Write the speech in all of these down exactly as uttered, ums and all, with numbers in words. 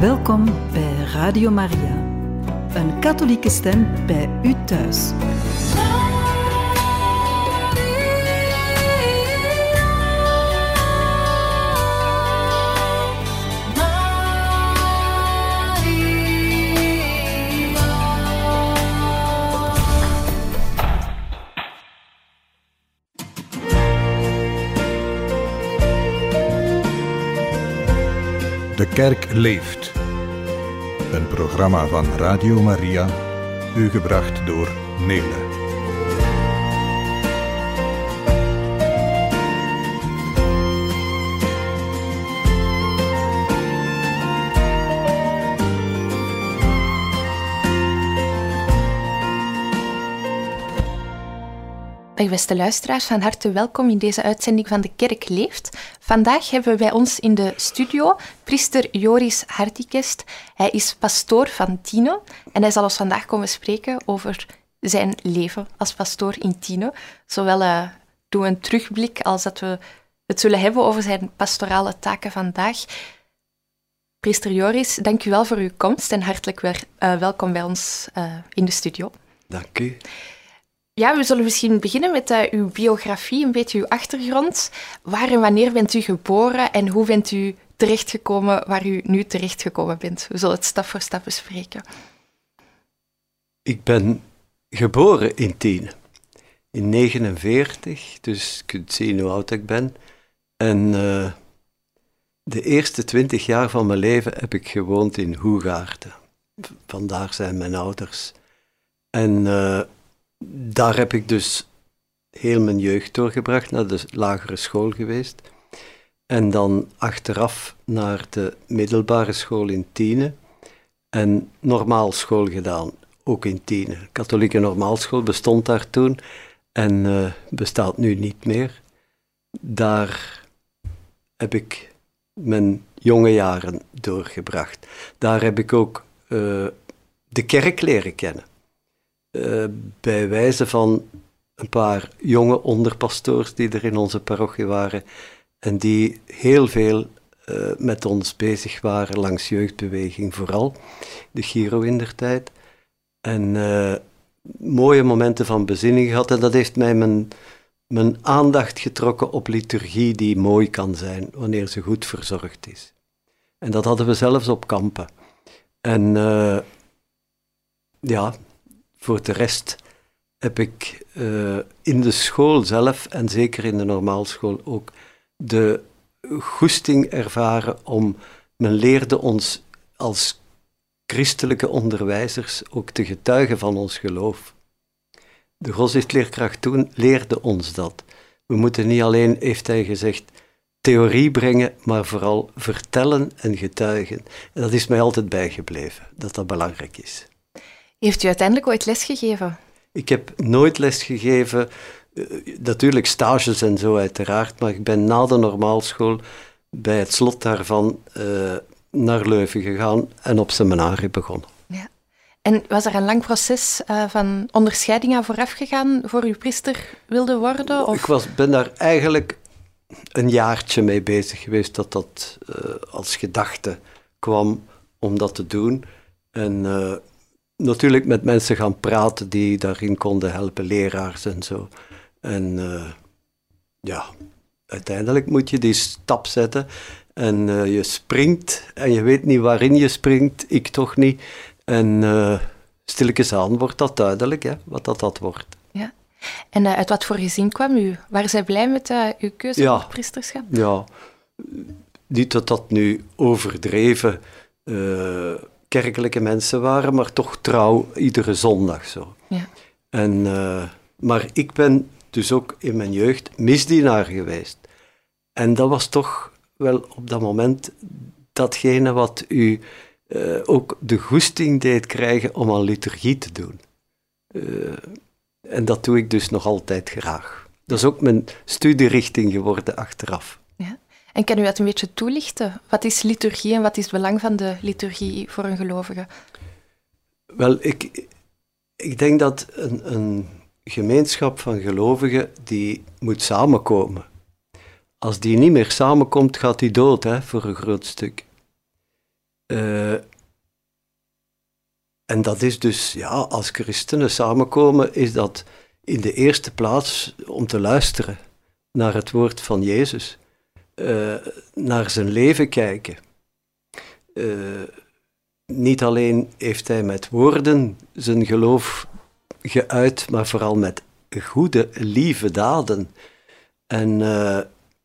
Welkom bij Radio Maria, een katholieke stem bij u thuis. De Kerk leeft. Een programma van Radio Maria, u gebracht door Nele. Dag beste luisteraars, van harte welkom in deze uitzending van De Kerk leeft. Vandaag hebben wij ons in de studio priester Joris Hartikest. Hij is pastoor van Tiene en hij zal ons vandaag komen spreken over zijn leven als pastoor in Tiene. Zowel uh, doen we een terugblik als dat we het zullen hebben over zijn pastorale taken vandaag. Priester Joris, dank u wel voor uw komst en hartelijk weer, uh, welkom bij ons uh, in de studio. Dank u. Ja, we zullen misschien beginnen met uh, uw biografie, een beetje uw achtergrond. Waar en wanneer bent u geboren en hoe bent u terechtgekomen waar u nu terechtgekomen bent? We zullen het stap voor stap bespreken. Ik ben geboren in Tiene, in negenenveertig, dus je kunt zien hoe oud ik ben. En uh, de eerste twintig jaar van mijn leven heb ik gewoond in Hoegaarden. Vandaar zijn mijn ouders. En Uh, Daar heb ik dus heel mijn jeugd doorgebracht, naar de lagere school geweest. En dan achteraf naar de middelbare school in Tiene. En normaalschool gedaan, ook in Tiene. Katholieke normaalschool bestond daar toen en uh, bestaat nu niet meer. Daar heb ik mijn jonge jaren doorgebracht. Daar heb ik ook uh, de kerk leren kennen. Uh, bij wijze van een paar jonge onderpastoors die er in onze parochie waren en die heel veel uh, met ons bezig waren, langs jeugdbeweging vooral, de Giro indertijd. En uh, mooie momenten van bezinning gehad en dat heeft mij mijn, mijn aandacht getrokken op liturgie die mooi kan zijn, wanneer ze goed verzorgd is. En dat hadden we zelfs op kampen. En uh, ja... Voor de rest heb ik uh, in de school zelf, en zeker in de normaalschool ook, de goesting ervaren om, men leerde ons als christelijke onderwijzers ook te getuigen van ons geloof. De godsdienstleerkracht toen leerde ons dat. We moeten niet alleen, heeft hij gezegd, theorie brengen, maar vooral vertellen en getuigen. En dat is mij altijd bijgebleven, dat dat belangrijk is. Heeft u uiteindelijk ooit lesgegeven? Ik heb nooit lesgegeven, uh, natuurlijk stages en zo uiteraard, maar ik ben na de normaalschool bij het slot daarvan uh, naar Leuven gegaan en op seminarie begonnen. Ja. En was er een lang proces uh, van onderscheiding aan vooraf gegaan voor u priester wilde worden? Of? Ik was, ben daar eigenlijk een jaartje mee bezig geweest dat dat uh, als gedachte kwam om dat te doen. En uh, natuurlijk met mensen gaan praten die daarin konden helpen, leraars en zo. En uh, ja, uiteindelijk moet je die stap zetten en uh, je springt en je weet niet waarin je springt, ik toch niet. En uh, stilletjes aan wordt dat duidelijk, hè, wat dat, dat wordt. Ja. En uh, uit wat voor gezin kwam u? Waren zij blij met uh, uw keuze ja, voor het priesterschap? Ja, niet dat dat nu overdreven Uh, kerkelijke mensen waren, maar toch trouw iedere zondag zo. Ja. En, uh, maar ik ben dus ook in mijn jeugd misdienaar geweest. En dat was toch wel op dat moment datgene wat u uh, ook de goesting deed krijgen om aan liturgie te doen. Uh, en dat doe ik dus nog altijd graag. Dat is ook mijn studierichting geworden achteraf. Ja. En kan u dat een beetje toelichten? Wat is liturgie en wat is het belang van de liturgie voor een gelovige? Wel, ik, ik denk dat een, een gemeenschap van gelovigen die moet samenkomen. Als die niet meer samenkomt, gaat die dood, hè, voor een groot stuk. Uh, en dat is dus, ja, als christenen samenkomen, is dat in de eerste plaats om te luisteren naar het woord van Jezus. Uh, naar zijn leven kijken. Uh, niet alleen heeft hij met woorden zijn geloof geuit, maar vooral met goede, lieve daden. En uh,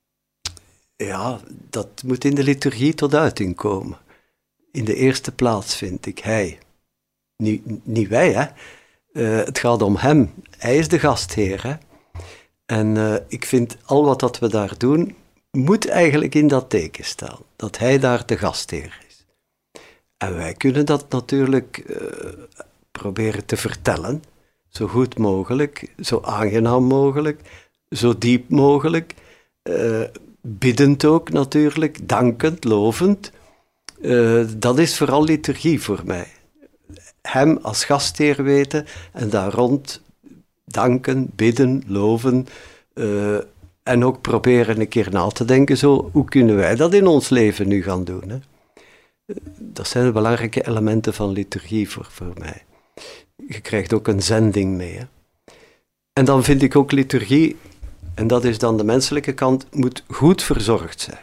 ja, dat moet in de liturgie tot uiting komen. In de eerste plaats vind ik hij. Niet, niet wij, hè. Uh, het gaat om hem. Hij is de gastheer, hè. En uh, ik vind al wat dat we daar doen, moet eigenlijk in dat teken staan. Dat hij daar de gastheer is. En wij kunnen dat natuurlijk uh, proberen te vertellen. Zo goed mogelijk, zo aangenaam mogelijk, zo diep mogelijk. Uh, biddend ook natuurlijk, dankend, lovend. Uh, dat is vooral liturgie voor mij. Hem als gastheer weten en daar rond danken, bidden, loven. Uh, en ook proberen een keer na te denken, zo, hoe kunnen wij dat in ons leven nu gaan doen? Hè? Dat zijn de belangrijke elementen van liturgie voor, voor mij. Je krijgt ook een zending mee. Hè? En dan vind ik ook liturgie, en dat is dan de menselijke kant, moet goed verzorgd zijn.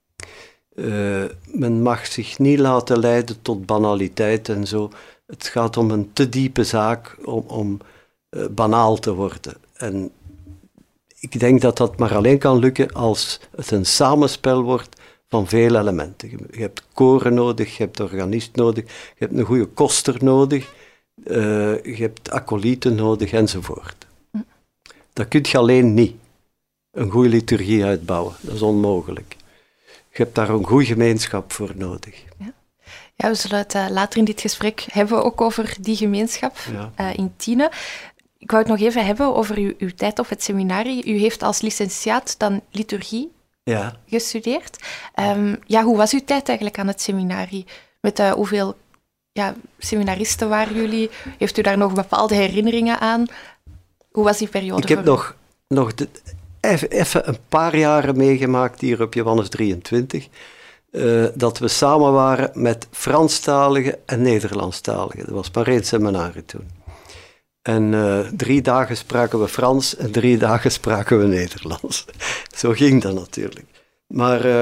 Uh, men mag zich niet laten leiden tot banaliteit en zo. Het gaat om een te diepe zaak om, om uh, banaal te worden. En ik denk dat dat maar alleen kan lukken als het een samenspel wordt van veel elementen. Je hebt koren nodig, je hebt organist nodig, je hebt een goede koster nodig, uh, je hebt acolyten nodig enzovoort. Dat kun je alleen niet. Een goede liturgie uitbouwen, dat is onmogelijk. Je hebt daar een goede gemeenschap voor nodig. Ja. Ja, we zullen het uh, later in dit gesprek hebben ook over die gemeenschap ja. uh, in Tiene. Ik wou het nog even hebben over uw, uw tijd op het seminarie. U heeft als licentiaat dan liturgie ja. gestudeerd. Um, ja, hoe was uw tijd eigenlijk aan het seminarie? Met uh, hoeveel ja, seminaristen waren jullie? Heeft u daar nog bepaalde herinneringen aan? Hoe was die periode? Ik heb voor nog, nog de, even, even een paar jaren meegemaakt hier op Johannes drieëntwintig. Uh, dat we samen waren met Franstaligen en Nederlandstaligen. Dat was maar één seminarie toen. En uh, drie dagen spraken we Frans en drie dagen spraken we Nederlands. Zo ging dat natuurlijk. Maar uh,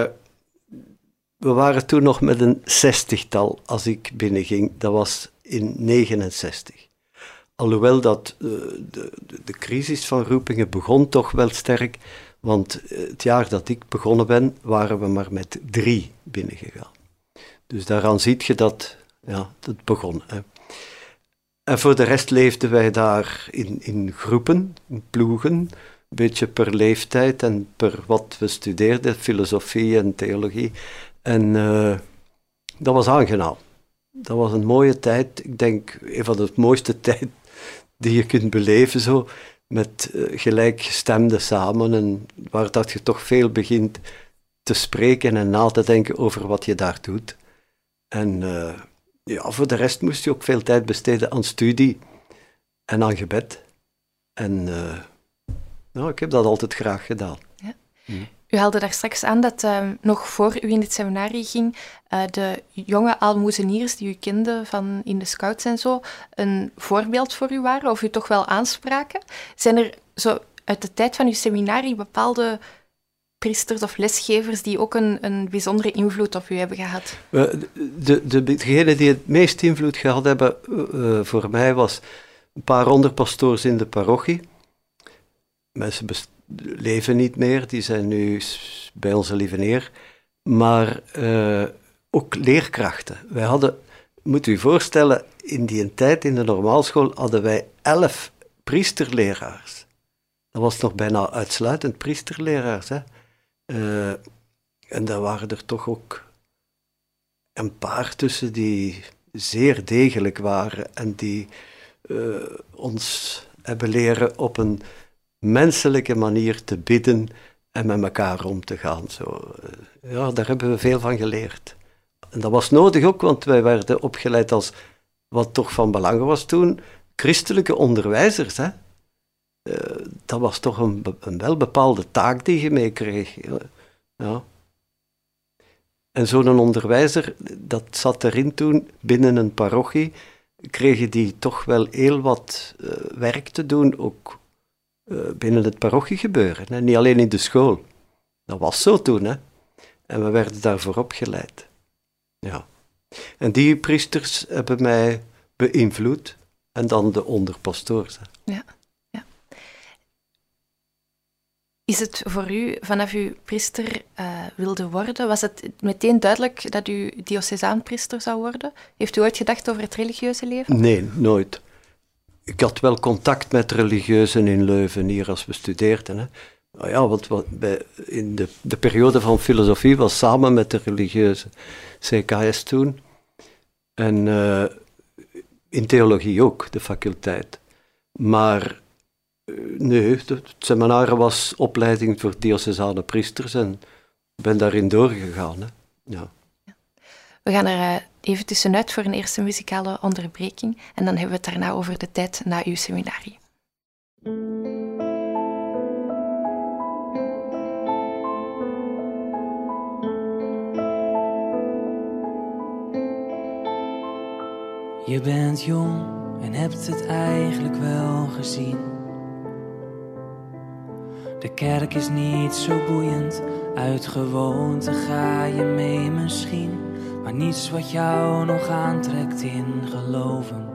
we waren toen nog met een zestigtal als ik binnenging. Dat was in negenenzestig. Alhoewel dat uh, de, de, de crisis van roepingen begon toch wel sterk. Want het jaar dat ik begonnen ben, waren we maar met drie binnengegaan. Dus daaraan ziet je dat ja, het begon. Hè. En voor de rest leefden wij daar in, in groepen, in ploegen, een beetje per leeftijd en per wat we studeerden, filosofie en theologie. En uh, dat was aangenaam. Dat was een mooie tijd. Ik denk, een van de mooiste tijd die je kunt beleven zo. Met uh, gelijkgestemden samen en waar dat je toch veel begint te spreken en na te denken over wat je daar doet. En uh, ja, voor de rest moest je ook veel tijd besteden aan studie en aan gebed. En uh, nou, ik heb dat altijd graag gedaan. Ja. Hmm. U haalde daar straks aan dat uh, nog voor u in het seminarie ging, uh, de jonge aalmoezeniers die u kende van in de scouts en zo, een voorbeeld voor u waren, of u toch wel aanspraken. Zijn er zo uit de tijd van uw seminarie bepaalde priesters of lesgevers die ook een, een bijzondere invloed op u hebben gehad? Uh, de, de, degene die het meest invloed gehad hebben uh, voor mij was een paar onderpastoors in de parochie. Mensen best- leven niet meer, die zijn nu bij onze lieve Heer, maar uh, ook leerkrachten. Wij hadden, moet u je voorstellen, in die tijd in de normaalschool hadden wij elf priesterleraars. Dat was nog bijna uitsluitend priesterleraars. Hè? Uh, en daar waren er toch ook een paar tussen die zeer degelijk waren en die uh, ons hebben leren op een menselijke manier te bidden en met elkaar om te gaan. Zo, ja, daar hebben we veel van geleerd. En dat was nodig ook, want wij werden opgeleid als, wat toch van belang was toen, christelijke onderwijzers. Hè? Uh, dat was toch een, een welbepaalde taak die je meekreeg. Ja. En zo'n onderwijzer, dat zat erin toen, binnen een parochie, kregen die toch wel heel wat uh, werk te doen, ook uh, binnen het parochiegebeuren. Hè? Niet alleen in de school. Dat was zo toen, hè. En we werden daarvoor opgeleid. Ja. En die priesters hebben mij beïnvloed. En dan de onderpastoors. Ja, ja. Is het voor u, vanaf u priester uh, wilde worden, was het meteen duidelijk dat u diocesaanpriester zou worden? Heeft u ooit gedacht over het religieuze leven? Nee, nooit. Ik had wel contact met religieuzen in Leuven, hier als we studeerden. Hè. Nou ja, want wat bij, in de, de periode van filosofie was samen met de religieuze C K S toen. En uh, in theologie ook, de faculteit. Maar uh, nee, het seminar was opleiding voor diocesane priesters en ik ben daarin doorgegaan. Hè. Ja. We gaan er uh, even tussenuit voor een eerste muzikale onderbreking en dan hebben we het daarna over de tijd na uw seminarie. Je bent jong en hebt het eigenlijk wel gezien. De kerk is niet zo boeiend, uit gewoonte ga je mee misschien. Maar niets wat jou nog aantrekt in geloven.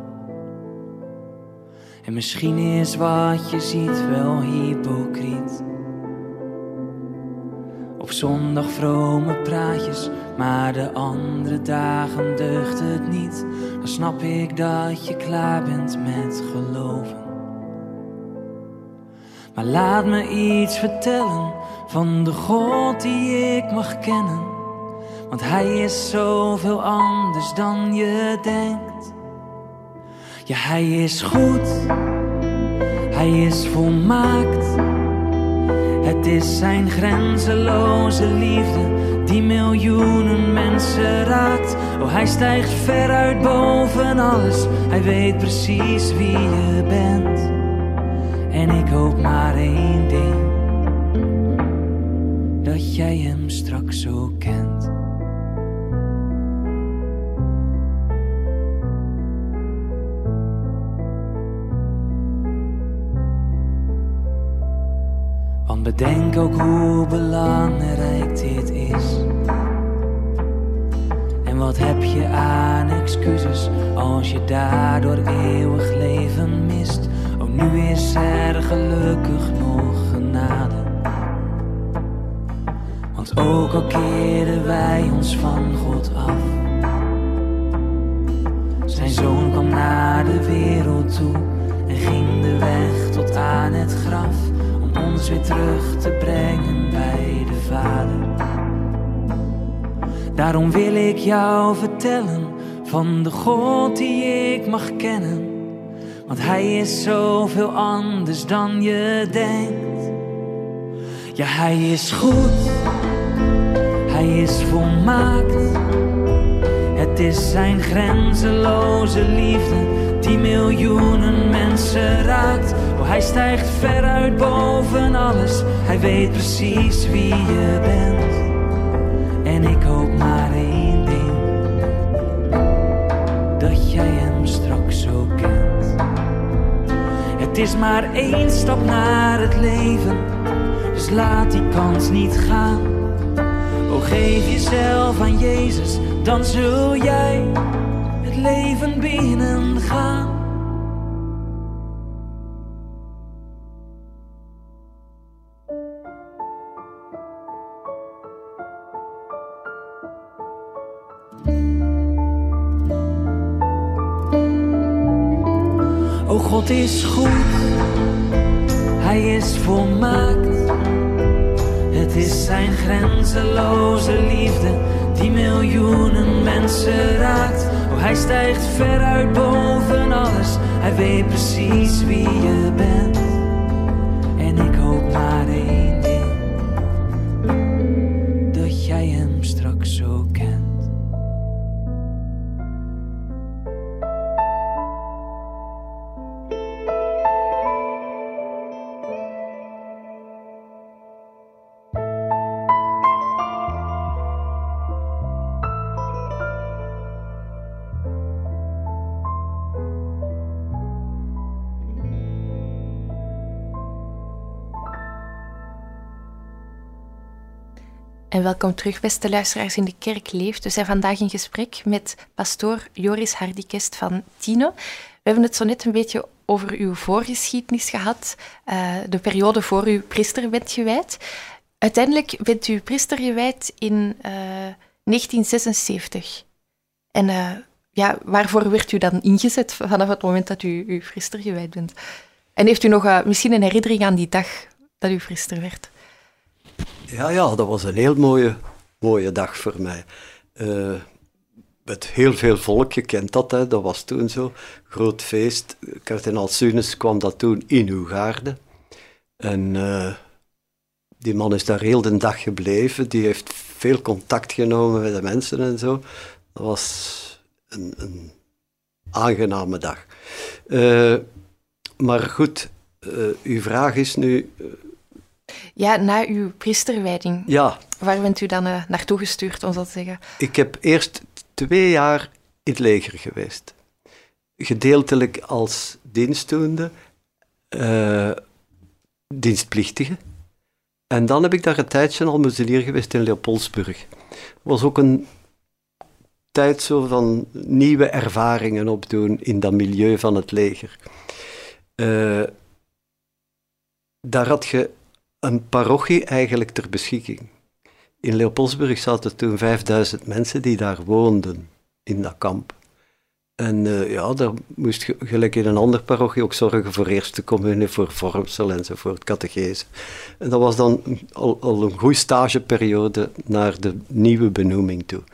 En misschien is wat je ziet wel hypocriet. Op zondag vrome praatjes, maar de andere dagen deugt het niet. Dan snap ik dat je klaar bent met geloven. Maar laat me iets vertellen van de God die ik mag kennen. Want hij is zoveel anders dan je denkt. Ja, hij is goed, hij is volmaakt. Het is zijn grenzeloze liefde die miljoenen mensen raakt. Oh, hij stijgt ver uit boven alles. Hij weet precies wie je bent. En ik hoop maar één ding: dat jij hem straks zo kent. Want bedenk ook hoe belangrijk dit is. En wat heb je aan excuses als je daardoor eeuwig leven mist. Oh, nu is er gelukkig nog genade. Want ook al keerden wij ons van God af, zijn zoon kwam naar de wereld toe en ging de weg tot aan het graf, om ons weer terug te brengen bij de Vader. Daarom wil ik jou vertellen van de God die ik mag kennen. Want hij is zoveel anders dan je denkt. Ja, hij is goed, hij is volmaakt. Het is zijn grenzeloze liefde die miljoenen mensen raakt. Oh, hij stijgt ver uit boven alles. Hij weet precies wie je bent. En ik hoop maar één ding: dat jij hem straks zo kent. Het is maar één stap naar het leven, dus laat die kans niet gaan. Oh, geef jezelf aan Jezus, dan zul jij het leven binnengaan. O, God is goed, hij is volmaakt. Het is zijn grenzeloze liefde die miljoenen mensen raakt. Oh, hij stijgt ver uit boven alles. Hij weet precies wie je bent. En ik hoop maar één ding: dat jij hem straks zo kent. En welkom terug, beste luisteraars in De Kerk Leeft. We zijn vandaag in gesprek met pastoor Joris Hardikest van Tiene. We hebben het zo net een beetje over uw voorgeschiedenis gehad, uh, de periode voor u priester bent gewijd. Uiteindelijk bent u priester gewijd in uh, negentien zesenzeventig. En uh, ja, waarvoor werd u dan ingezet vanaf het moment dat u, u priester gewijd bent? En heeft u nog uh, misschien een herinnering aan die dag dat u priester werd? Ja, ja, dat was een heel mooie, mooie dag voor mij. Uh, met heel veel volk, je kent dat, hè, dat was toen zo. Groot feest. Kardinaal Sunes kwam dat toen in Hoegaarden. En uh, die man is daar heel de dag gebleven. Die heeft veel contact genomen met de mensen en zo. Dat was een, een aangename dag. Uh, maar goed, uh, uw vraag is nu... Uh, Ja, na uw priesterwijding. Ja. Waar bent u dan uh, naartoe gestuurd, om zo te zeggen? Ik heb eerst twee jaar in het leger geweest. Gedeeltelijk als dienstdoende, uh, dienstplichtige. En dan heb ik daar een tijdje almoezenier geweest in Leopoldsburg. Het was ook een tijd zo van nieuwe ervaringen opdoen in dat milieu van het leger. Uh, daar had je een parochie eigenlijk ter beschikking. In Leopoldsburg zaten toen vijfduizend mensen die daar woonden, in dat kamp. En uh, ja, daar moest je gelijk in een andere parochie ook zorgen voor eerste communie, voor vormsel enzovoort, catechese. En dat was dan al, al een goede stageperiode naar de nieuwe benoeming toe.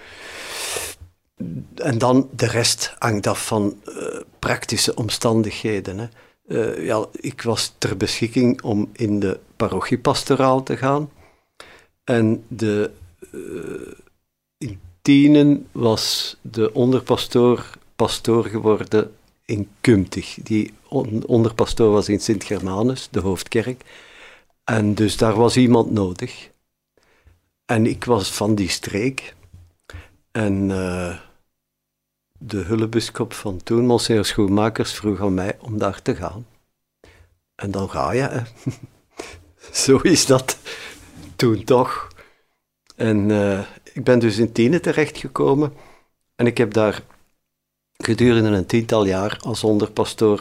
En dan de rest hangt af van uh, praktische omstandigheden, hè. Uh, ja, ik was ter beschikking om in de parochiepastoraal te gaan. En de, uh, in Tienen was de onderpastoor pastoor geworden in Kumtig. Die on, onderpastoor was in Sint-Germanus, de hoofdkerk. En dus daar was iemand nodig. En ik was van die streek. En... Uh, De hulpbisschop van toen, Monseigneur Schoenmakers, vroeg aan mij om daar te gaan. En dan ga je, hè. Zo is dat toen toch. En uh, ik ben dus in Tiene terechtgekomen. En ik heb daar gedurende een tiental jaar als onderpastoor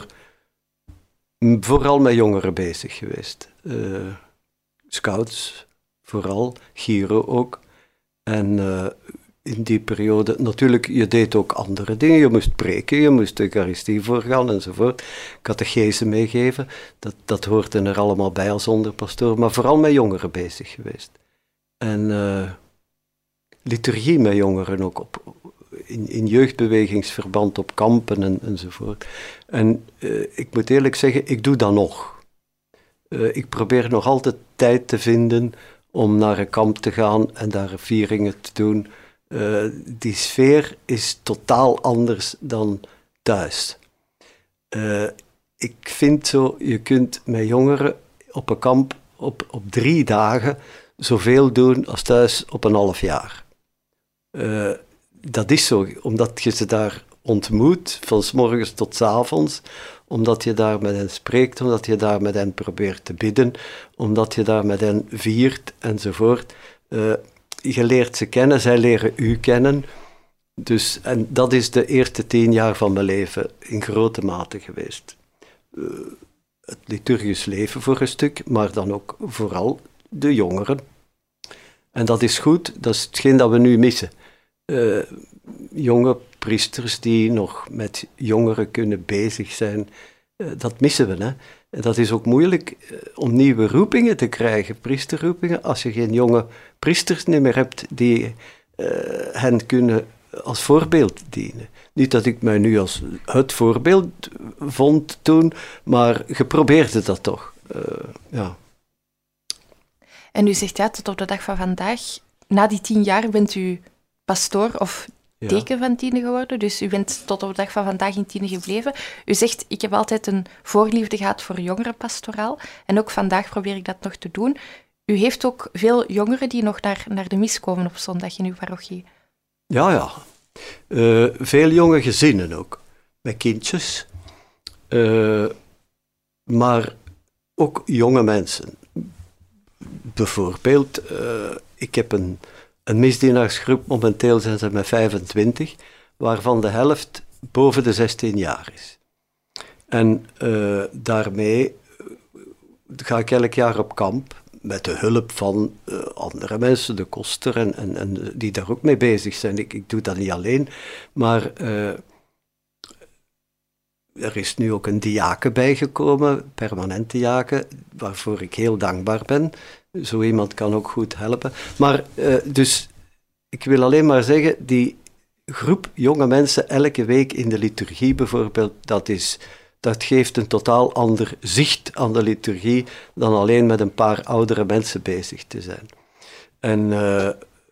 vooral met jongeren bezig geweest. Uh, scouts, vooral, Giro ook. En... Uh, in die periode, natuurlijk, je deed ook andere dingen. Je moest preken, je moest de Eucharistie voorgaan enzovoort. Catechese meegeven, dat, dat hoort er allemaal bij als onderpastoor. Maar vooral met jongeren bezig geweest. En uh, liturgie met jongeren ook, op, in, in jeugdbewegingsverband op kampen en, enzovoort. En uh, ik moet eerlijk zeggen, ik doe dat nog. Uh, ik probeer nog altijd tijd te vinden om naar een kamp te gaan en daar vieringen te doen. Uh, die sfeer is totaal anders dan thuis. Uh, ik vind zo, je kunt met jongeren op een kamp op, op drie dagen zoveel doen als thuis op een half jaar. Uh, dat is zo, omdat je ze daar ontmoet, van 's morgens tot 's avonds, omdat je daar met hen spreekt, omdat je daar met hen probeert te bidden, omdat je daar met hen viert enzovoort. Uh, Je leert ze kennen, zij leren u kennen. Dus, en dat is de eerste tien jaar van mijn leven in grote mate geweest. Uh, het liturgisch leven voor een stuk, maar dan ook vooral de jongeren. En dat is goed, dat is hetgeen dat we nu missen. Uh, jonge priesters die nog met jongeren kunnen bezig zijn, uh, dat missen we, hè. En dat is ook moeilijk uh, om nieuwe roepingen te krijgen, priesterroepingen, als je geen jonge priesters meer hebt die uh, hen kunnen als voorbeeld dienen. Niet dat ik mij nu als het voorbeeld vond toen, maar geprobeerde dat toch. Uh, ja. En u zegt ja, tot op de dag van vandaag, na die tien jaar bent u pastoor of deken ja. van Tiene geworden, dus u bent tot op de dag van vandaag in Tiene gebleven. U zegt, ik heb altijd een voorliefde gehad voor jongerenpastoraal en ook vandaag probeer ik dat nog te doen. U heeft ook veel jongeren die nog naar, naar de mis komen op zondag in uw parochie. Ja, ja. Uh, veel jonge gezinnen ook, met kindjes. Uh, maar ook jonge mensen. Bijvoorbeeld, uh, ik heb een een misdienaarsgroep, momenteel zijn ze met vijfentwintig, waarvan de helft boven de zestien jaar is. En uh, daarmee ga ik elk jaar op kamp, met de hulp van uh, andere mensen, de koster, en, en, en die daar ook mee bezig zijn. Ik, ik doe dat niet alleen, maar uh, er is nu ook een diaken bijgekomen, permanent diaken, waarvoor ik heel dankbaar ben. Zo iemand kan ook goed helpen. Maar uh, dus, ik wil alleen maar zeggen, die groep jonge mensen elke week in de liturgie bijvoorbeeld, dat is... Dat geeft een totaal ander zicht aan de liturgie dan alleen met een paar oudere mensen bezig te zijn. En uh,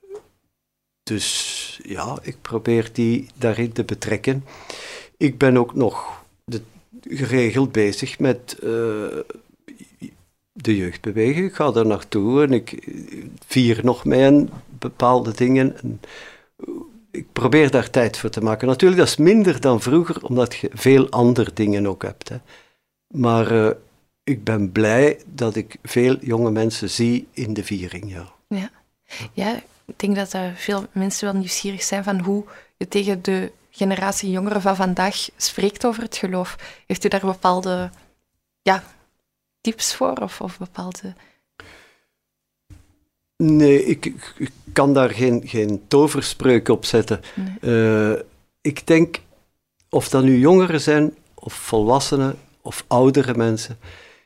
dus ja, ik probeer die daarin te betrekken. Ik ben ook nog de, geregeld bezig met uh, de jeugdbeweging. Ik ga daar naartoe en ik vier nog mijn bepaalde dingen. En, ik probeer daar tijd voor te maken. Natuurlijk, dat is minder dan vroeger, omdat je veel andere dingen ook hebt. Hè. Maar uh, ik ben blij dat ik veel jonge mensen zie in de viering. Ja, ja. ja ik denk dat uh, veel mensen wel nieuwsgierig zijn van hoe je tegen de generatie jongeren van vandaag spreekt over het geloof. Heeft u daar bepaalde ja, tips voor of, of bepaalde... Nee, ik, ik, ik kan daar geen, geen toverspreuk op zetten. Nee. Uh, ik denk, of dat nu jongeren zijn, of volwassenen, of oudere mensen,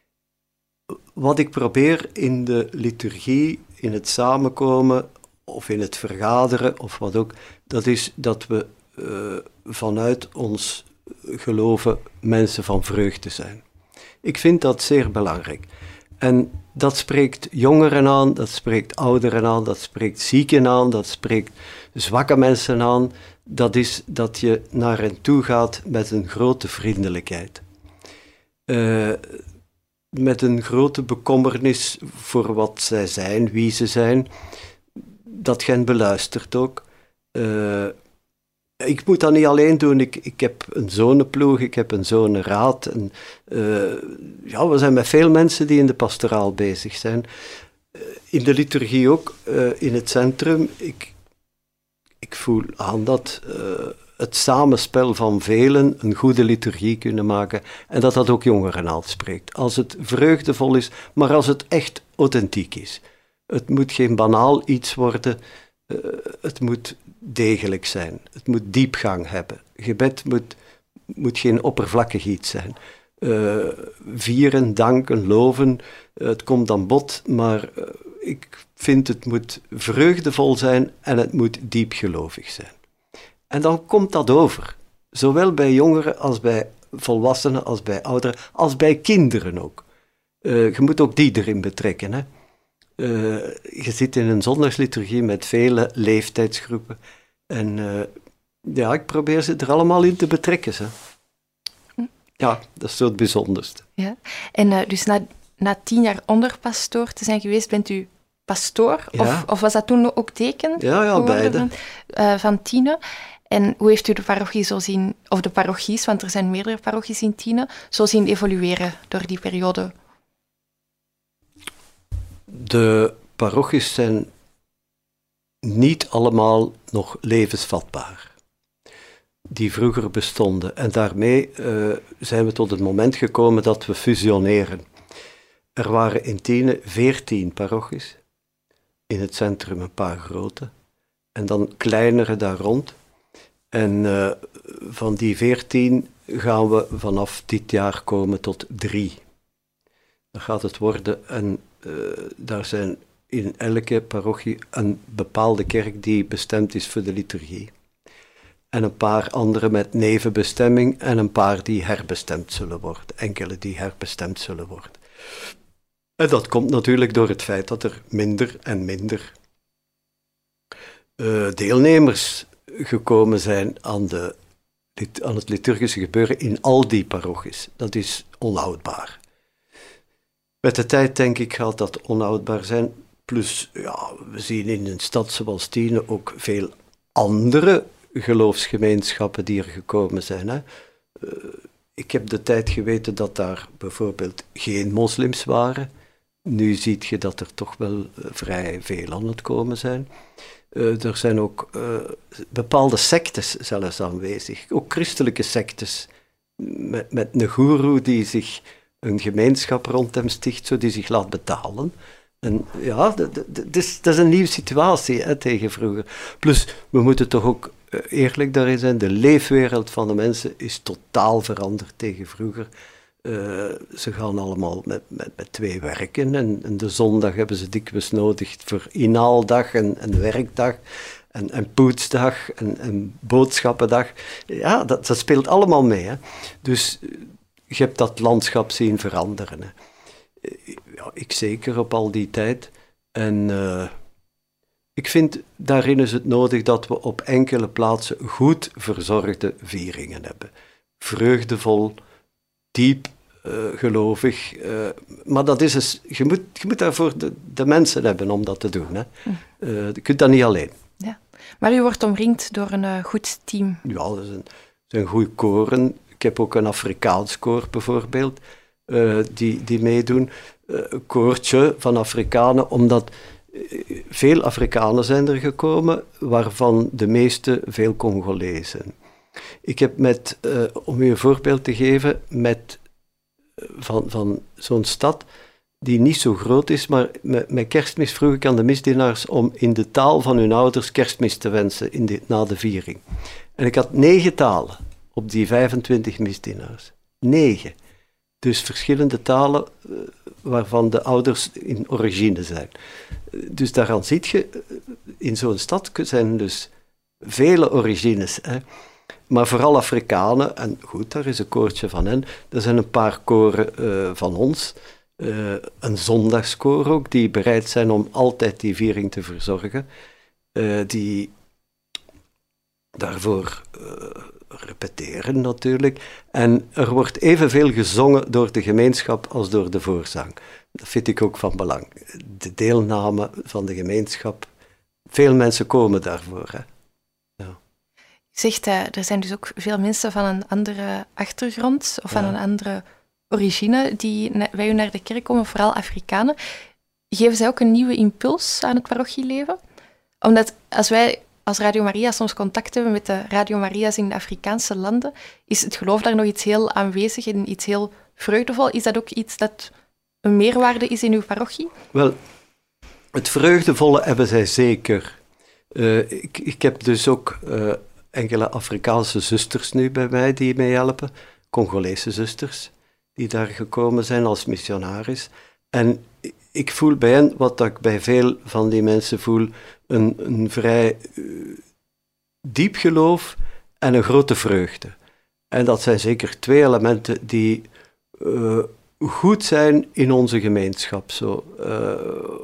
wat ik probeer in de liturgie, in het samenkomen, of in het vergaderen, of wat ook, dat is dat we uh, vanuit ons geloven mensen van vreugde zijn. Ik vind dat zeer belangrijk. En dat spreekt jongeren aan, dat spreekt ouderen aan, dat spreekt zieken aan, dat spreekt zwakke mensen aan. Dat is dat je naar hen toe gaat met een grote vriendelijkheid. Uh, met een grote bekommernis voor wat zij zijn, wie ze zijn. Dat je hen beluistert ook. Uh, Ik moet dat niet alleen doen. Ik, ik heb een zonenploeg, ik heb een zonenraad. En, uh, ja, we zijn met veel mensen die in de pastoraal bezig zijn. Uh, in de liturgie ook, uh, in het centrum. Ik, ik voel aan dat uh, het samenspel van velen een goede liturgie kunnen maken. En dat dat ook jongeren aanspreekt. Als het vreugdevol is, maar als het echt authentiek is. Het moet geen banaal iets worden. Uh, het moet degelijk zijn. Het moet diepgang hebben. Gebed moet, moet geen oppervlakkig iets zijn. Uh, vieren, danken, loven, uh, het komt aan bod, maar uh, ik vind het moet vreugdevol zijn en het moet diepgelovig zijn. En dan komt dat over. Zowel bij jongeren als bij volwassenen, als bij ouderen, als bij kinderen ook. Uh, je moet ook die erin betrekken, hè. Uh, je zit in een zondagsliturgie met vele leeftijdsgroepen. En uh, ja, ik probeer ze er allemaal in te betrekken. Hè. Ja, dat is zo het bijzonderste. Ja. En uh, dus na, na tien jaar onderpastoor te zijn geweest, bent u pastoor? Ja. Of, of was dat toen ook deken? Ja, ja, beide. Van, uh, van Tiene. En hoe heeft u de parochie zo zien, of de parochies, want er zijn meerdere parochies in Tiene, zo zien evolueren door die periode? De parochies zijn niet allemaal nog levensvatbaar, die vroeger bestonden. En daarmee uh, zijn we tot het moment gekomen dat we fusioneren. Er waren in Tiene veertien parochies, in het centrum een paar grote, en dan kleinere daar rond. En uh, van die veertien gaan we vanaf dit jaar komen tot drie. Dan gaat het worden en Uh, daar zijn in elke parochie een bepaalde kerk die bestemd is voor de liturgie. En een paar andere met nevenbestemming en een paar die herbestemd zullen worden. Enkele die herbestemd zullen worden. En dat komt natuurlijk door het feit dat er minder en minder uh, deelnemers gekomen zijn aan, de, aan het liturgische gebeuren in al die parochies. Dat is onhoudbaar. Met de tijd, denk ik, gaat dat onhoudbaar zijn. Plus, ja, we zien in een stad zoals Tiene ook veel andere geloofsgemeenschappen die er gekomen zijn. Hè. Uh, ik heb de tijd geweten dat daar bijvoorbeeld geen moslims waren. Nu zie je dat er toch wel uh, vrij veel aan het komen zijn. Uh, er zijn ook uh, bepaalde sectes zelfs aanwezig. Ook christelijke sectes. Met, met een goeroe die zich een gemeenschap rond hem sticht, zo die zich laat betalen. En ja, dat, dat, dat, is, dat is een nieuwe situatie hè, tegen vroeger. Plus, we moeten toch ook uh, eerlijk daarin zijn, de leefwereld van de mensen is totaal veranderd tegen vroeger. Uh, ze gaan allemaal met, met, met twee werken en, en de zondag hebben ze dikwijls nodig voor inhaaldag en, en werkdag en, en poetsdag en, en boodschappendag. Ja, dat, dat speelt allemaal mee. Hè. Dus je hebt dat landschap zien veranderen. Hè. Ja, ik zeker op al die tijd. En uh, ik vind daarin is het nodig dat we op enkele plaatsen goed verzorgde vieringen hebben. Vreugdevol, diep uh, gelovig. Uh, maar dat is dus, je, moet, je moet daarvoor de, de mensen hebben om dat te doen. Hè. Uh, je kunt dat niet alleen. Ja. Maar u wordt omringd door een uh, goed team. Ja, dat zijn, zijn goede koren. Ik heb ook een Afrikaans koor bijvoorbeeld, uh, die, die meedoen. Uh, een koortje van Afrikanen, omdat uh, veel Afrikanen zijn er gekomen, waarvan de meeste veel Congolezen. Ik heb met, uh, om u een voorbeeld te geven, met, uh, van, van zo'n stad die niet zo groot is, maar met, met kerstmis vroeg ik aan de misdienaars om in de taal van hun ouders kerstmis te wensen in de, na de viering. En ik had negen talen op die vijfentwintig misdienaars. Negen. Dus verschillende talen uh, waarvan de ouders in origine zijn. Uh, dus daaraan ziet je, uh, in zo'n stad zijn dus vele origines, hè. Maar vooral Afrikanen, en goed, daar is een koortje van hen. Er zijn een paar koren uh, van ons, uh, een zondagskoor ook, die bereid zijn om altijd die viering te verzorgen. Uh, die daarvoor uh, repeteren natuurlijk. En er wordt evenveel gezongen door de gemeenschap als door de voorzang. Dat vind ik ook van belang. De deelname van de gemeenschap. Veel mensen komen daarvoor, hè. Je zegt, uh, er zijn dus ook veel mensen van een andere achtergrond of van Ja. een andere origine die na- bij u naar de kerk komen, vooral Afrikanen. Geven zij ook een nieuwe impuls aan het parochieleven? Omdat als wij als Radio Maria soms contact hebben met de Radio Maria's in de Afrikaanse landen, is het geloof daar nog iets heel aanwezig en iets heel vreugdevol. Is dat ook iets dat een meerwaarde is in uw parochie? Wel, het vreugdevolle hebben zij zeker. Uh, ik, ik heb dus ook uh, enkele Afrikaanse zusters nu bij mij die meehelpen, Congolese zusters, die daar gekomen zijn als missionaris. En ik voel bij hen, wat ik bij veel van die mensen voel, een, een vrij uh, diep geloof en een grote vreugde. En dat zijn zeker twee elementen die uh, goed zijn in onze gemeenschap. Zo, uh,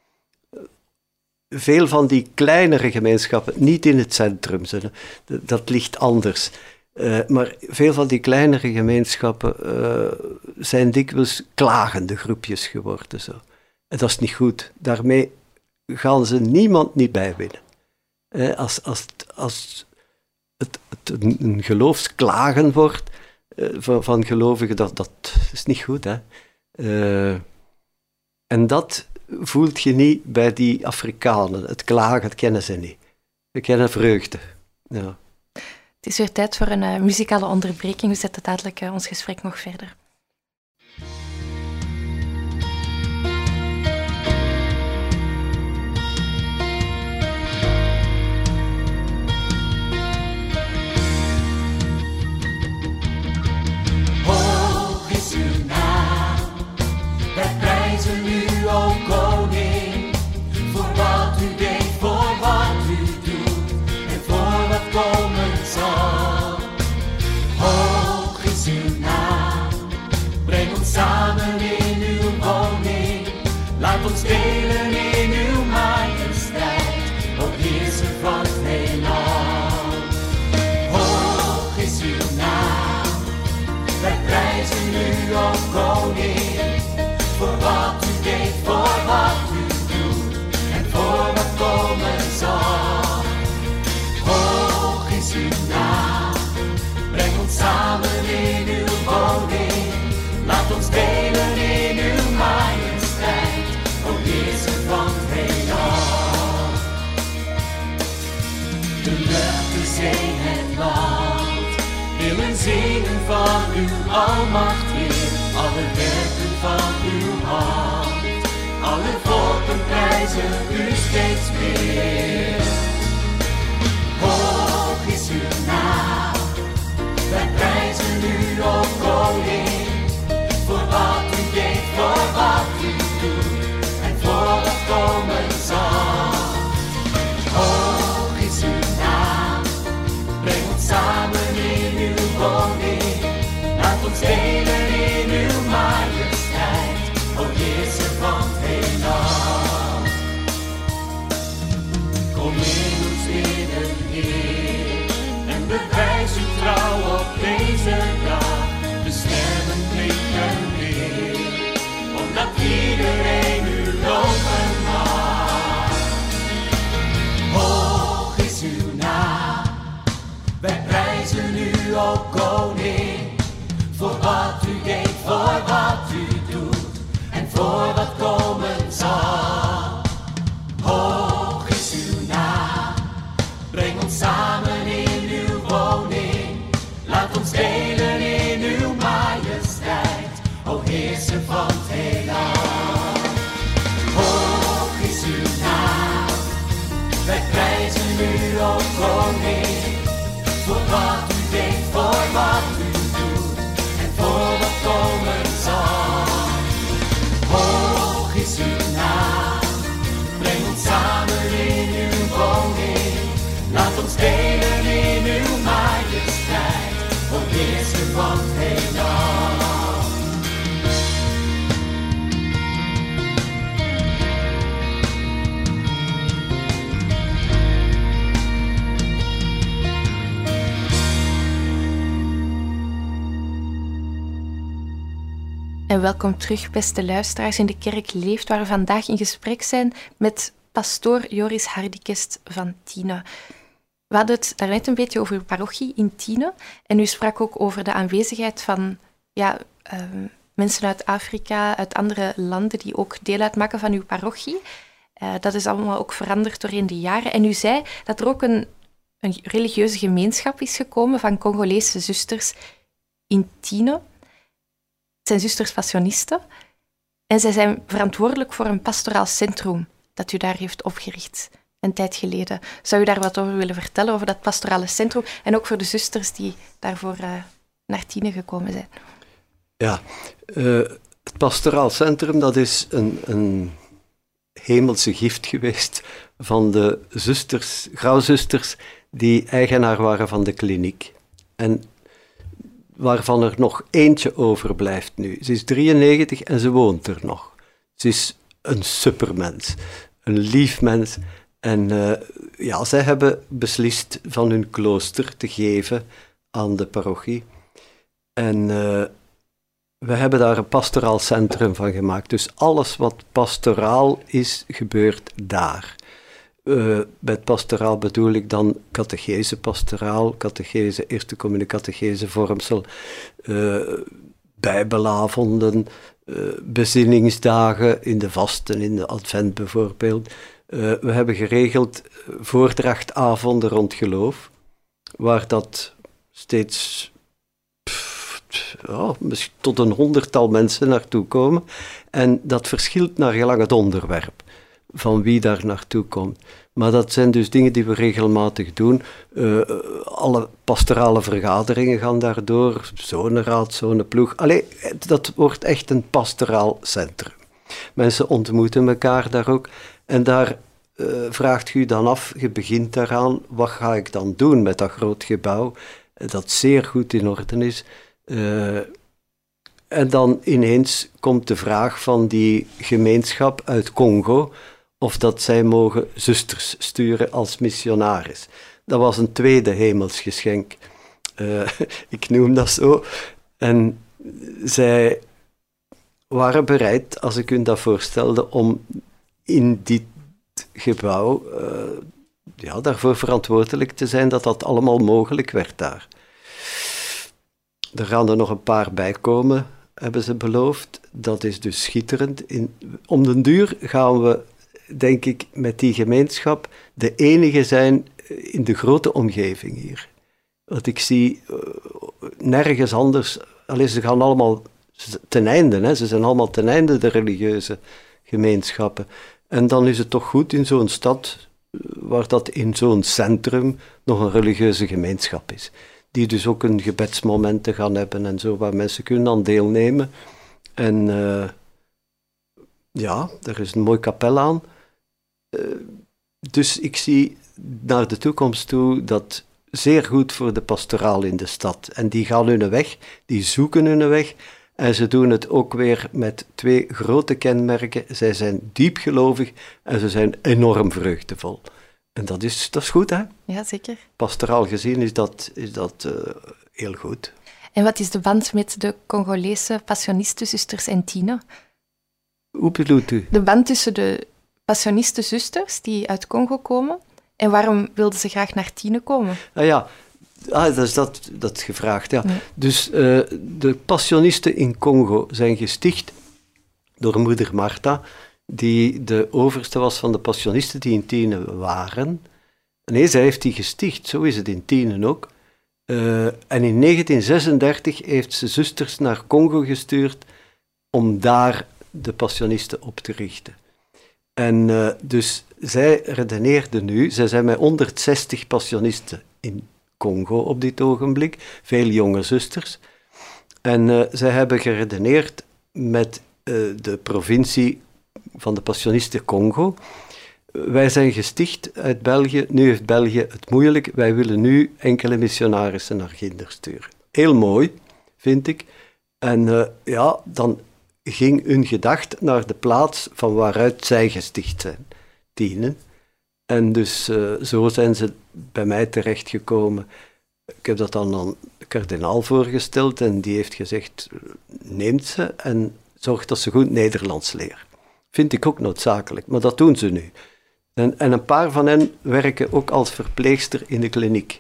veel van die kleinere gemeenschappen, niet in het centrum, dat, dat ligt anders. Uh, maar veel van die kleinere gemeenschappen uh, zijn dikwijls klagende groepjes geworden. Zo. En dat is niet goed. Daarmee gaan ze niemand niet bijwinnen. Uh, als, als, als het, het een, een geloofsklagen wordt uh, van, van gelovigen, dat, dat is niet goed. Hè? Uh, en dat voelt je niet bij die Afrikanen. Het klagen, dat kennen ze niet. Ze kennen vreugde. Ja. Het is weer tijd voor een uh, muzikale onderbreking. We zetten dadelijk uh, ons gesprek nog verder. Hoog is uw naam, wij prijzen u, o koning, voor wat u deed, voor wat u doet en voor wat komen zal. Hoog is uw naam, breng ons samen in uw woning, laat ons delen in uw majesteit, o heerser van het heelal. Hoog is uw naam, wij prijzen u, o koning, voor wat u deed, voor wat u doet en voor wat komen zal. Hoog is uw naam, breng ons samen in uw woning, laat ons delen in uw majesteit, o heerser de zee, het land, willen zingen van uw almacht, Heer. Alle werken van uw hand, alle volken prijzen u steeds meer. Hoog is uw naam, wij prijzen u, o koning, voor wat u deed, voor wat u doet en voor wat komen zal. Hoog is uw naam, breng ons samen in uw woning, laat ons delen in uw majesteit, o heerser van het heelal. Kom in ons midden, Heer, en bewijs uw trouw op deze dag. De stemmen klinken weer, omdat iedereen u loven mag. Hoog is uw naam, wij prijzen u, o koning, voor wat u deed, voor wat u doet en voor wat komen zal. Hoog is uw naam, breng ons samen in uw woning, laat ons delen in uw majesteit, o heerser van het heelal. Hoog is uw naam, wij prijzen u, o koning, voor wat u deed, voor wat u doet en voor wat komen zal. Hoog is uw naam, breng ons samen in uw woning, laat ons delen in uw majesteit, o heerser van het heelal. En welkom terug, beste luisteraars, in de Kerk Leeft, waar we vandaag in gesprek zijn met pastoor Joris Hardikest van Tiene. We hadden het daarnet een beetje over uw parochie in Tiene en u sprak ook over de aanwezigheid van ja, uh, mensen uit Afrika, uit andere landen die ook deel uitmaken van uw parochie. Uh, dat is allemaal ook veranderd doorheen de jaren. En u zei dat er ook een, een religieuze gemeenschap is gekomen van Congolese zusters in Tiene. Het zijn zusters Passionisten en zij zijn verantwoordelijk voor een pastoraal centrum dat u daar heeft opgericht een tijd geleden. Zou u daar wat over willen vertellen, over dat pastorale centrum en ook voor de zusters die daarvoor uh, naar Tiene gekomen zijn? Ja, uh, het pastoraal centrum, dat is een, een hemelse gift geweest van de zusters, grauwzusters die eigenaar waren van de kliniek. En waarvan er nog eentje overblijft nu. Ze is drieënnegentig en ze woont er nog. Ze is een supermens, een lief mens. En uh, ja, zij hebben beslist van hun klooster te geven aan de parochie. En uh, we hebben daar een pastoraal centrum van gemaakt. Dus alles wat pastoraal is, gebeurt daar. Uh, met pastoraal bedoel ik dan catechese pastoraal, catechese, eerste communie catechese vormsel, uh, bijbelavonden, uh, bezinningsdagen in de vasten, in de advent bijvoorbeeld. Uh, we hebben geregeld voordrachtavonden rond geloof, waar dat steeds pff, oh, misschien tot een honderdtal mensen naartoe komen. En dat verschilt naar gelang het onderwerp van wie daar naartoe komt. Maar dat zijn dus dingen die we regelmatig doen. Uh, alle pastorale vergaderingen gaan daardoor, zonenraad, zonenploeg. Allee, dat wordt echt een pastoraal centrum. Mensen ontmoeten elkaar daar ook. En daar uh, vraagt u dan af, je begint daaraan, wat ga ik dan doen met dat groot gebouw, dat zeer goed in orde is. Uh, en dan ineens komt de vraag van die gemeenschap uit Congo, of dat zij mogen zusters sturen als missionaris. Dat was een tweede hemelsgeschenk. Uh, ik noem dat zo. En zij waren bereid, als ik u dat voorstelde, om in dit gebouw uh, ja, daarvoor verantwoordelijk te zijn dat dat allemaal mogelijk werd daar. Er gaan er nog een paar bij komen, hebben ze beloofd. Dat is dus schitterend. In, om den duur gaan we, denk ik, met die gemeenschap de enige zijn in de grote omgeving hier. Want ik zie uh, nergens anders... Allee, ze gaan allemaal ten einde, hè. Ze zijn allemaal ten einde, de religieuze gemeenschappen. En dan is het toch goed in zo'n stad, waar dat in zo'n centrum nog een religieuze gemeenschap is. Die dus ook een gebedsmomenten gaan hebben en zo, waar mensen kunnen aan deelnemen. En uh, ja, er is een mooi kapel aan. Uh, dus ik zie naar de toekomst toe dat zeer goed voor de pastoraal in de stad. En die gaan hun weg, die zoeken hun weg. En ze doen het ook weer met twee grote kenmerken. Zij zijn diepgelovig en ze zijn enorm vreugdevol. En dat is, dat is goed, hè? Ja, zeker. Pastoraal gezien is dat, is dat uh, heel goed. En wat is de band met de Congolese passionistenzusters en Tine? Hoe bedoelt u? De band tussen de passionistenzusters die uit Congo komen en waarom wilden ze graag naar Tine komen? Ah ja, ah, dat is dat, dat gevraagd, ja. Nee. Dus uh, de passionisten in Congo zijn gesticht door moeder Martha, die de overste was van de passionisten die in Tiene waren. Nee, zij heeft die gesticht, zo is het in Tiene ook. Uh, en in negentien zesendertig heeft ze zusters naar Congo gestuurd om daar de passionisten op te richten. En uh, dus zij redeneerden nu, zij zijn met honderdzestig passionisten in Congo op dit ogenblik, veel jonge zusters. En uh, zij hebben geredeneerd met uh, de provincie van de passionisten Congo. Wij zijn gesticht uit België, nu heeft België het moeilijk, wij willen nu enkele missionarissen naar Ginder sturen. Heel mooi, vind ik. En uh, ja, dan ging hun gedacht naar de plaats van waaruit zij gesticht zijn, Tienen. En dus uh, zo zijn ze bij mij terechtgekomen. Ik heb dat dan aan de kardinaal voorgesteld en die heeft gezegd, neemt ze en zorg dat ze goed Nederlands leren. Vind ik ook noodzakelijk, maar dat doen ze nu. En, en een paar van hen werken ook als verpleegster in de kliniek.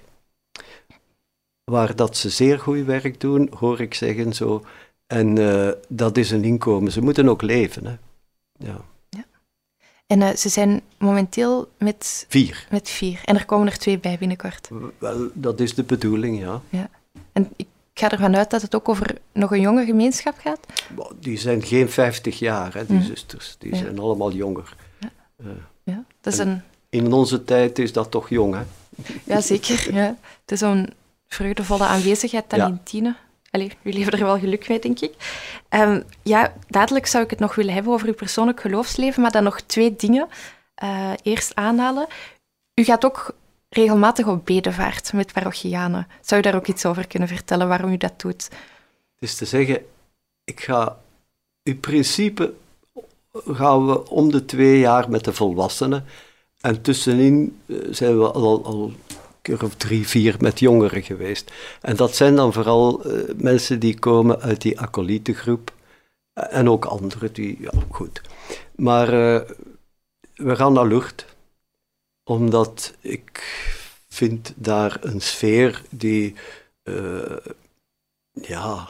Waar dat ze zeer goed werk doen, hoor ik zeggen zo. En uh, dat is een inkomen. Ze moeten ook leven. Hè. Ja. Ja. En uh, ze zijn momenteel met vier. met vier. En er komen er twee bij binnenkort. Wel, dat is de bedoeling, ja. Ja. En ik ga ervan uit dat het ook over nog een jonge gemeenschap gaat. Die zijn geen vijftig jaar, hè, die mm. zusters. Die ja. zijn allemaal jonger. Ja. Uh, ja, dat is een... In onze tijd is dat toch jong, hè? Ja, zeker. Ja. Het is zo'n vreugdevolle aanwezigheid dan ja. in Tiene. Allee, jullie hebben er wel geluk mee, denk ik. Um, ja, dadelijk zou ik het nog willen hebben over uw persoonlijk geloofsleven, maar dan nog twee dingen uh, eerst aanhalen. U gaat ook regelmatig op bedevaart met parochianen. Zou u daar ook iets over kunnen vertellen, waarom u dat doet? Het is te zeggen, ik ga... In principe gaan we om de twee jaar met de volwassenen en tussenin zijn we al... al keer of drie, vier met jongeren geweest. En dat zijn dan vooral uh, mensen die komen uit die acolytengroep uh, en ook anderen die, ja, goed. Maar uh, we gaan naar Lourdes, omdat ik vind daar een sfeer die, uh, ja,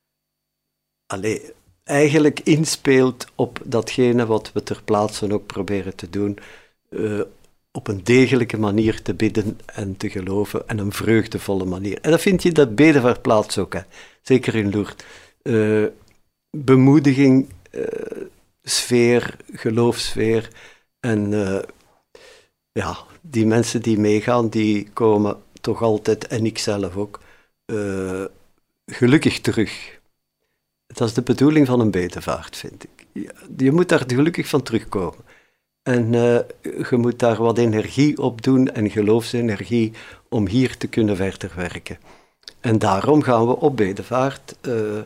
allee, eigenlijk inspeelt op datgene wat we ter plaatse ook proberen te doen, uh, op een degelijke manier te bidden en te geloven en een vreugdevolle manier. En dat vind je dat bedevaart plaats ook, hè. Zeker in Lourdes. Uh, bemoediging, uh, sfeer, geloofsfeer en uh, ja, die mensen die meegaan, die komen toch altijd, en ik zelf ook, uh, gelukkig terug. Dat is de bedoeling van een bedevaart, vind ik. Je, je moet daar gelukkig van terugkomen. En uh, je moet daar wat energie op doen en geloofsenergie om hier te kunnen verder werken. En daarom gaan we op bedevaart. Uh,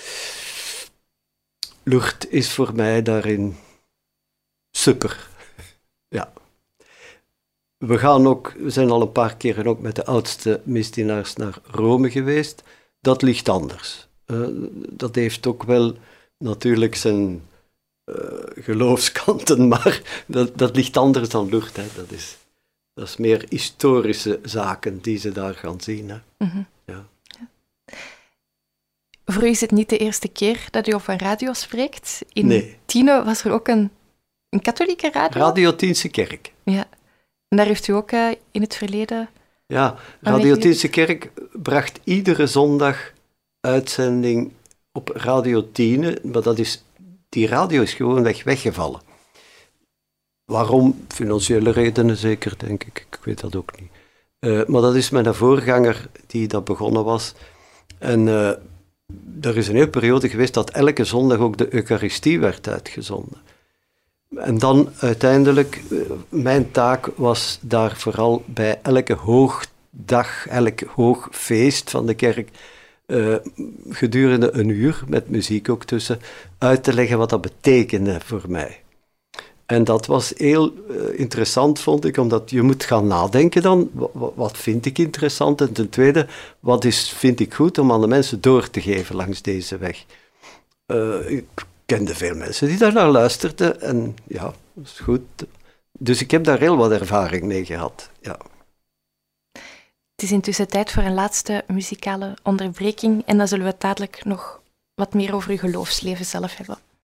Lourdes is voor mij daarin super. Ja. We gaan ook, we zijn al een paar keren ook met de oudste misdienaars naar Rome geweest. Dat ligt anders. Uh, dat heeft ook wel natuurlijk zijn... Uh, geloofskanten, maar dat, dat ligt anders dan Lourdes. Hè. Dat, is, dat is meer historische zaken die ze daar gaan zien. Hè. Mm-hmm. Ja. Ja. Voor u is het niet de eerste keer dat u op een radio spreekt. In nee. Tiene was er ook een, een katholieke radio. Radio Tiense Kerk. Ja. En daar heeft u ook uh, in het verleden... Ja, Radio Tiense Kerk bracht iedere zondag uitzending op Radio Tiene, maar dat is, die radio is gewoon weg, weggevallen. Waarom? Financiële redenen zeker, denk ik. Ik weet dat ook niet. Uh, maar dat is mijn voorganger die dat begonnen was. En uh, er is een hele periode geweest dat elke zondag ook de Eucharistie werd uitgezonden. En dan uiteindelijk, uh, mijn taak was daar vooral bij elke hoogdag, elk hoog feest van de kerk, uh, gedurende een uur, met muziek ook tussen, uit te leggen wat dat betekende voor mij. En dat was heel uh, interessant, vond ik, omdat je moet gaan nadenken dan, wat, wat vind ik interessant? En ten tweede, wat is, vind ik goed om aan de mensen door te geven langs deze weg? Uh, ik kende veel mensen die daar naar luisterden en ja, dat is goed. Dus ik heb daar heel wat ervaring mee gehad, ja. Het is intussen tijd voor een laatste muzikale onderbreking en dan zullen we dadelijk nog wat meer over uw geloofsleven zelf hebben.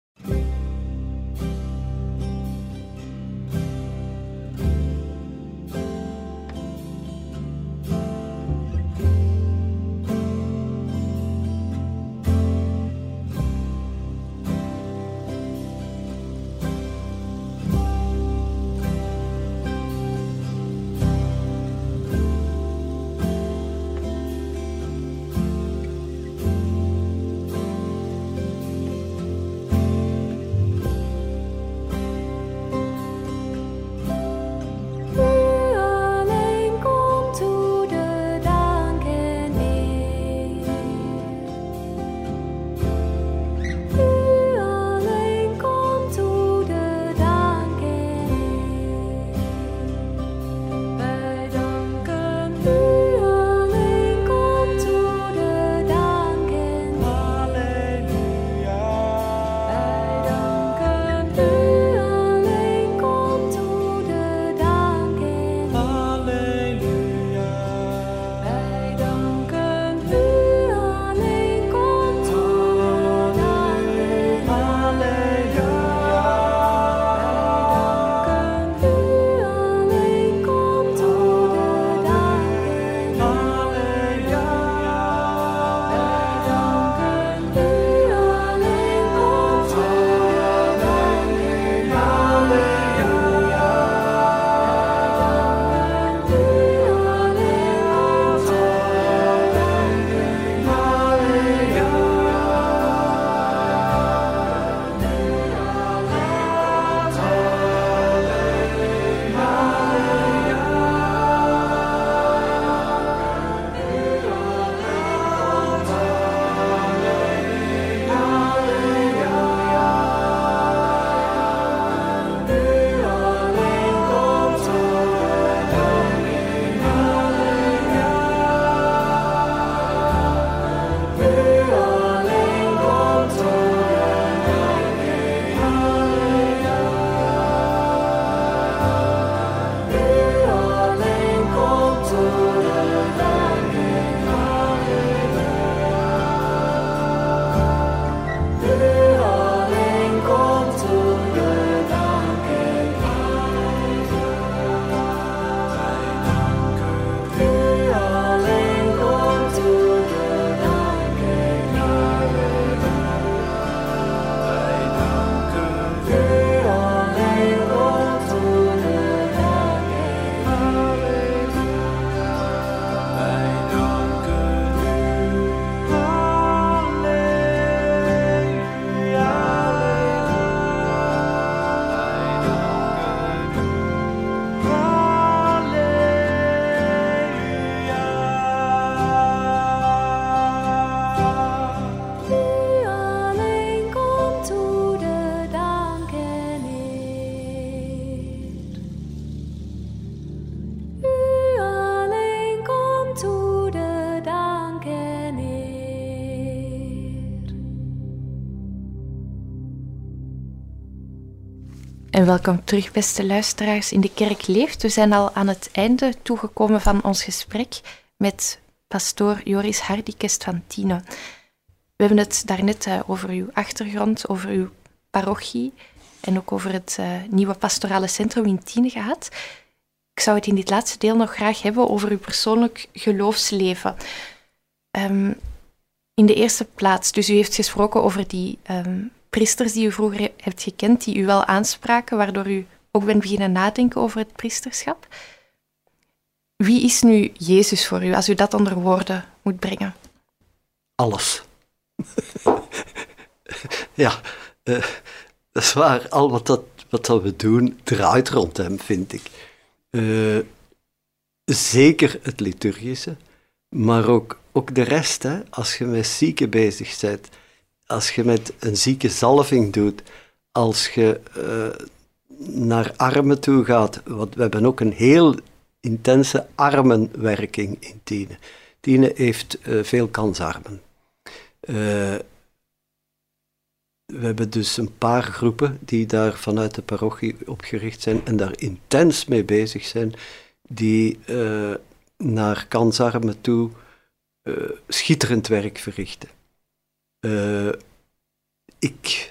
En welkom terug, beste luisteraars, in De Kerk Leeft. We zijn al aan het einde toegekomen van ons gesprek met pastoor Joris Hardikest van Tiene. We hebben het daarnet uh, over uw achtergrond, over uw parochie en ook over het uh, nieuwe pastorale centrum in Tiene gehad. ik zou het in dit laatste deel nog graag hebben over uw persoonlijk geloofsleven. Um, in de eerste plaats, dus u heeft gesproken over die um, priesters die u vroeger hebt gekend, die u wel aanspraken, waardoor u ook bent beginnen nadenken over het priesterschap. Wie is nu Jezus voor u, als u dat onder woorden moet brengen? Alles. ja, uh, dat is waar. Al wat, dat, wat dat we doen, draait rond hem, vind ik. Uh, zeker het liturgische, maar ook, ook de rest. Hè. Als je met zieken bezig bent, als je met een zieke zalving doet, als je uh, naar armen toe gaat, want we hebben ook een heel intense armenwerking in Tiene. Tiene heeft uh, veel kansarmen. Uh, we hebben dus een paar groepen die daar vanuit de parochie opgericht zijn en daar intens mee bezig zijn, die uh, naar kansarmen toe uh, schitterend werk verrichten. Uh, ik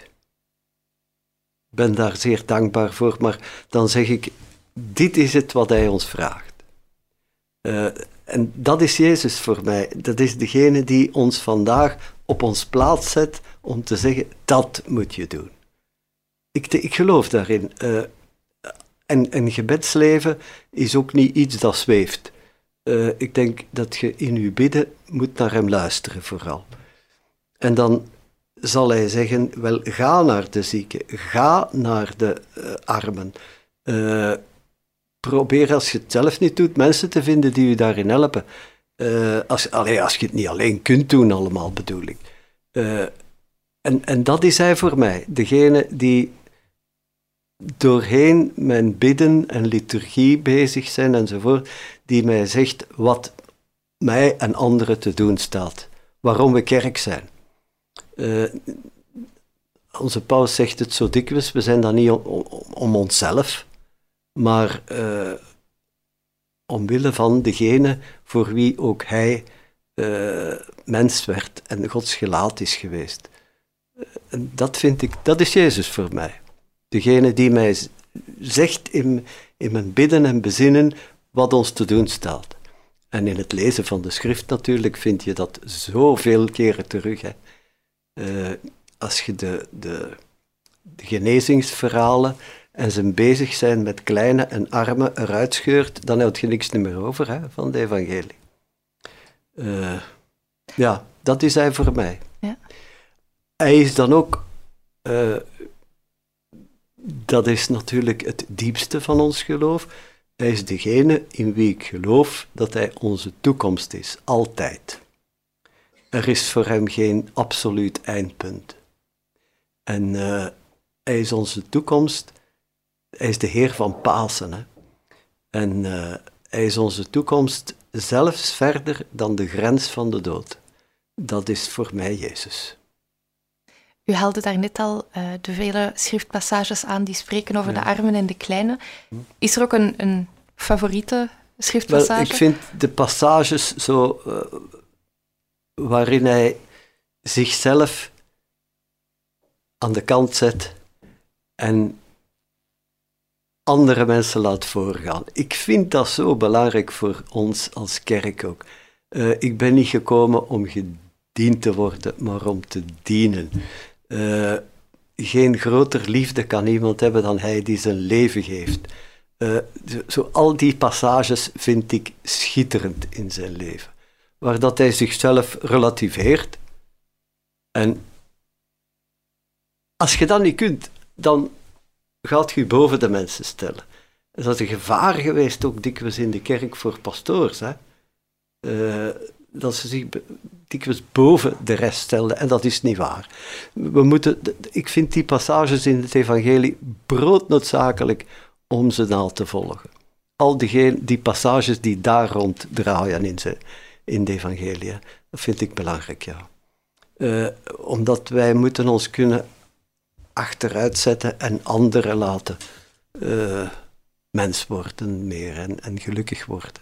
ben daar zeer dankbaar voor, maar dan zeg ik, dit is het wat hij ons vraagt. Uh, en dat is Jezus voor mij. Dat is degene die ons vandaag op ons plaats zet om te zeggen, dat moet je doen. Ik, ik geloof daarin. Uh, en een gebedsleven is ook niet iets dat zweeft. Uh, ik denk dat je in je bidden moet naar hem luisteren vooral. En dan zal hij zeggen, wel, ga naar de zieken, ga naar de uh, armen. Uh, probeer, als je het zelf niet doet, mensen te vinden die je daarin helpen. Uh, als, allee, als je het niet alleen kunt doen, allemaal bedoel ik. Uh, en, en dat is hij voor mij, degene die doorheen mijn bidden en liturgie bezig zijn enzovoort, die mij zegt wat mij en anderen te doen staat. Waarom we kerk zijn. Uh, onze paus zegt het zo dikwijls, we zijn dan niet om, om, om onszelf, maar uh, omwille van degene voor wie ook hij uh, mens werd en Gods gelaat is geweest. Uh, en dat vind ik, dat is Jezus voor mij. Degene die mij zegt in, in mijn bidden en bezinnen wat ons te doen staat. En in het lezen van de schrift natuurlijk vind je dat zoveel keren terug. Hè. Uh, als je de, de, de genezingsverhalen en ze bezig zijn met kleine en armen eruit scheurt, dan houd je niks meer over hè, van de evangelie. Uh, ja, dat is hij voor mij. Ja. Hij is dan ook, uh, dat is natuurlijk het diepste van ons geloof, hij is degene in wie ik geloof dat hij onze toekomst is, altijd. Er is voor hem geen absoluut eindpunt. En uh, hij is onze toekomst, hij is de Heer van Pasen. Hè? En uh, hij is onze toekomst zelfs verder dan de grens van de dood. Dat is voor mij Jezus. U haalde daar net al uh, de vele schriftpassages aan die spreken over ja. de armen en de kleine. Is er ook een, een favoriete schriftpassage? Wel, ik vind de passages zo, uh, waarin hij zichzelf aan de kant zet en andere mensen laat voorgaan. Ik vind dat zo belangrijk voor ons als kerk ook. Uh, ik ben niet gekomen om gediend te worden, maar om te dienen. Uh, geen groter liefde kan iemand hebben dan hij die zijn leven geeft. Uh, zo, al die passages vind ik schitterend in zijn leven. Waar dat hij zichzelf relativeert. En als je dat niet kunt, dan gaat je boven de mensen stellen. Dat is een gevaar geweest, ook dikwijls in de kerk voor pastoors. Hè? Uh, dat ze zich dikwijls boven de rest stelden, en dat is niet waar. We moeten, ik vind die passages in het evangelie broodnoodzakelijk om ze na te volgen. Al diegene, die passages die daar rond draaien in, ze, in de evangelie, dat vind ik belangrijk, ja. Uh, omdat wij moeten ons kunnen achteruit zetten en anderen laten uh, mens worden meer en, en gelukkig worden.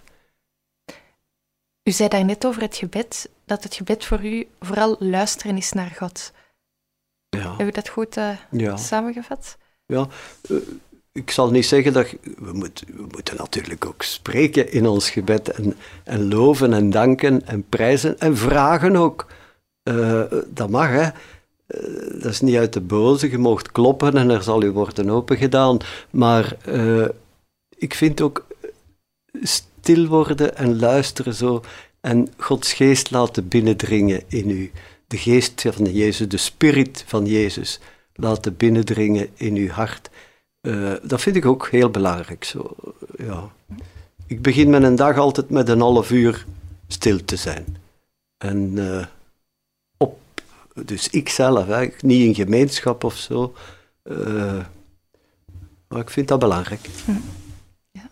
U zei daar net over het gebed, dat het gebed voor u vooral luisteren is naar God. Ja. Heb je dat goed uh, ja. samengevat? Ja, uh, ik zal niet zeggen dat... We, moet, we moeten natuurlijk ook spreken in ons gebed en, en loven en danken en prijzen en vragen ook. Uh, dat mag, hè. Uh, dat is niet uit de boze. Je moogt kloppen en er zal u worden opengedaan. Maar uh, ik vind ook stil worden en luisteren zo en Gods geest laten binnendringen in u. De geest van Jezus, de spirit van Jezus laten binnendringen in uw hart. Uh, dat vind ik ook heel belangrijk. Zo, ja. Ik begin mijn dag altijd met een half uur stil te zijn. En uh, op, dus ikzelf, hè, niet in gemeenschap of zo. Uh, maar ik vind dat belangrijk. Ja.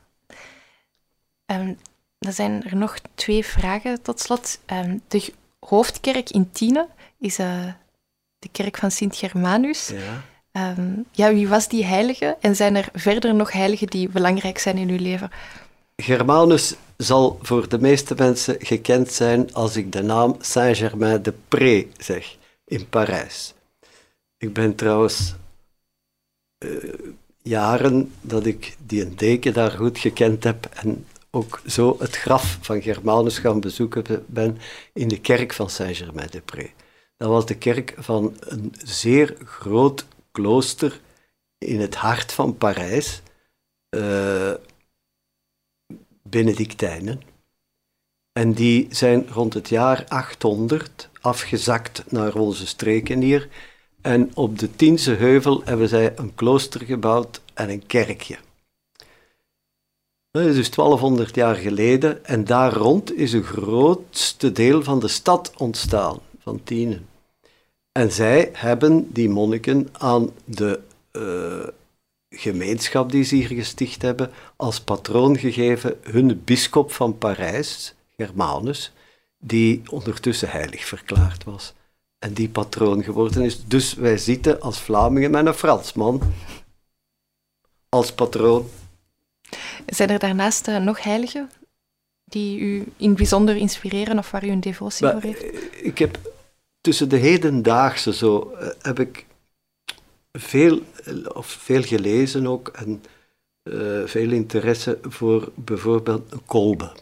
Um, dan zijn er nog twee vragen tot slot. Um, de hoofdkerk in Tiene is uh, de kerk van Sint Germanus. Ja. Um, ja, wie was die heilige? En zijn er verder nog heiligen die belangrijk zijn in uw leven? Germanus zal voor de meeste mensen gekend zijn als ik de naam Saint-Germain-des-Prés zeg, in Parijs. Ik ben trouwens uh, jaren dat ik die een deken daar goed gekend heb en ook zo het graf van Germanus gaan bezoeken ben in de kerk van Saint-Germain-des-Prés. Dat was de kerk van een zeer groot klooster in het hart van Parijs, uh, Benedictijnen. En die zijn rond het jaar achthonderd afgezakt naar onze streken hier. En op de Tiense heuvel hebben zij een klooster gebouwd en een kerkje. Dat is dus twaalfhonderd jaar geleden en daar rond is het grootste deel van de stad ontstaan, van Tiene. En zij hebben, die monniken, aan de uh, gemeenschap die ze hier gesticht hebben, als patroon gegeven hun bisschop van Parijs, Germanus, die ondertussen heilig verklaard was. En die patroon geworden is. Dus wij zitten als Vlamingen met een Fransman als patroon. Zijn er daarnaast uh, nog heiligen die u in het bijzonder inspireren of waar u een devotie maar, voor heeft? Ik heb tussen de hedendaagse zo, uh, heb ik veel, uh, of veel gelezen ook en uh, veel interesse voor bijvoorbeeld Kolbe.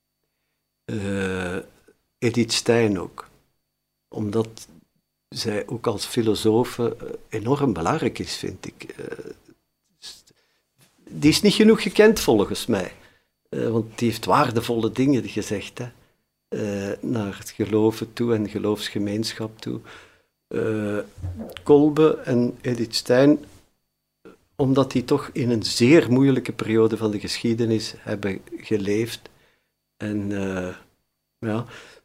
Uh, Edith Stein ook. Omdat zij ook als filosoof uh, enorm belangrijk is, vind ik. Uh, die is niet genoeg gekend volgens mij. Uh, want die heeft waardevolle dingen gezegd, hè. Uh, naar het geloven toe en geloofsgemeenschap toe. Uh, Kolbe en Edith Stein, omdat die toch in een zeer moeilijke periode van de geschiedenis hebben geleefd. En uh, ja,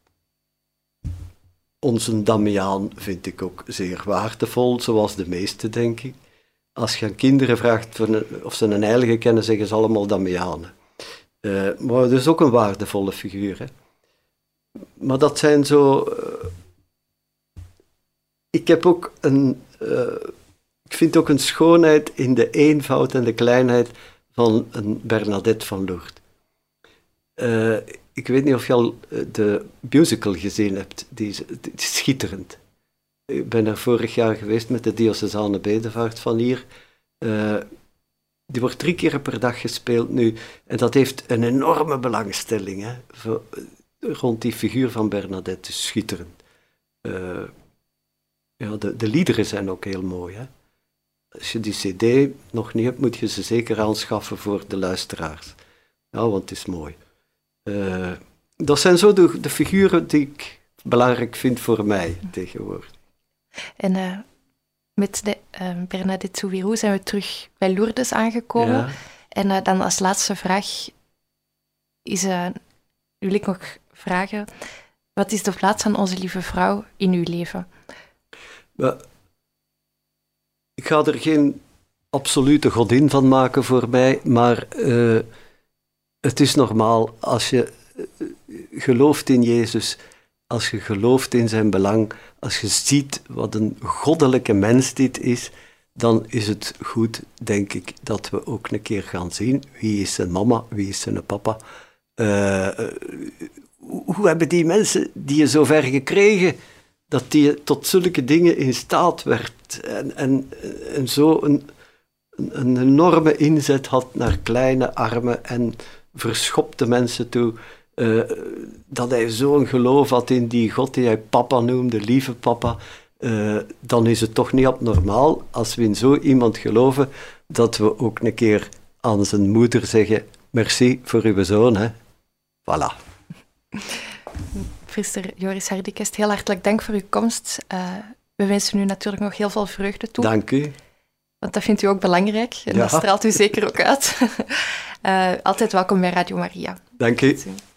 onze Damiaan vind ik ook zeer waardevol, zoals de meeste, denk ik. Als je aan kinderen vraagt of ze een heilige kennen, zeggen ze allemaal Damianen. Uh, maar dat is ook een waardevolle figuur, hè. Maar dat zijn zo... Uh, ik heb ook een... Uh, ik vind ook een schoonheid in de eenvoud en de kleinheid van een Bernadette van Lourdes. Uh, ik weet niet of je al de musical gezien hebt. Die is, die is schitterend. Ik ben er vorig jaar geweest met de diocesane bedevaart van hier. Uh, die wordt drie keer per dag gespeeld nu. En dat heeft een enorme belangstelling, hè, voor, rond die figuur van Bernadette. Is schitterend. Uh, ja, de, de liederen zijn ook heel mooi, hè. Als je die cd nog niet hebt, moet je ze zeker aanschaffen voor de luisteraars. Ja, want het is mooi. Uh, dat zijn zo de, de figuren die ik belangrijk vind voor mij tegenwoordig. En uh, met de uh, Bernadette Soubirous zijn we terug bij Lourdes aangekomen. Ja. En uh, dan als laatste vraag is, uh, wil ik nog vragen, wat is de plaats van onze lieve vrouw in uw leven? Maar, ik ga er geen absolute godin van maken voor mij, maar uh, het is normaal als je uh, gelooft in Jezus, als je gelooft in zijn belang, als je ziet wat een goddelijke mens dit is, dan is het goed, denk ik, dat we ook een keer gaan zien wie is zijn mama, wie is zijn papa. Uh, uh, hoe hebben die mensen die je zo ver gekregen, dat die tot zulke dingen in staat werd en, en, en zo een, een enorme inzet had naar kleine, arme en verschopte mensen toe. Uh, dat hij zo'n geloof had in die God die hij papa noemde, lieve papa. Uh, dan is het toch niet abnormaal als we in zo iemand geloven dat we ook een keer aan zijn moeder zeggen, merci voor uw zoon. Hè. Voilà. Priester Joris Hardikest, heel hartelijk dank voor uw komst. Uh, we wensen u natuurlijk nog heel veel vreugde toe. Dank u. Want dat vindt u ook belangrijk en ja. Dat straalt u zeker ook uit. uh, altijd welkom bij Radio Maria. Dank u.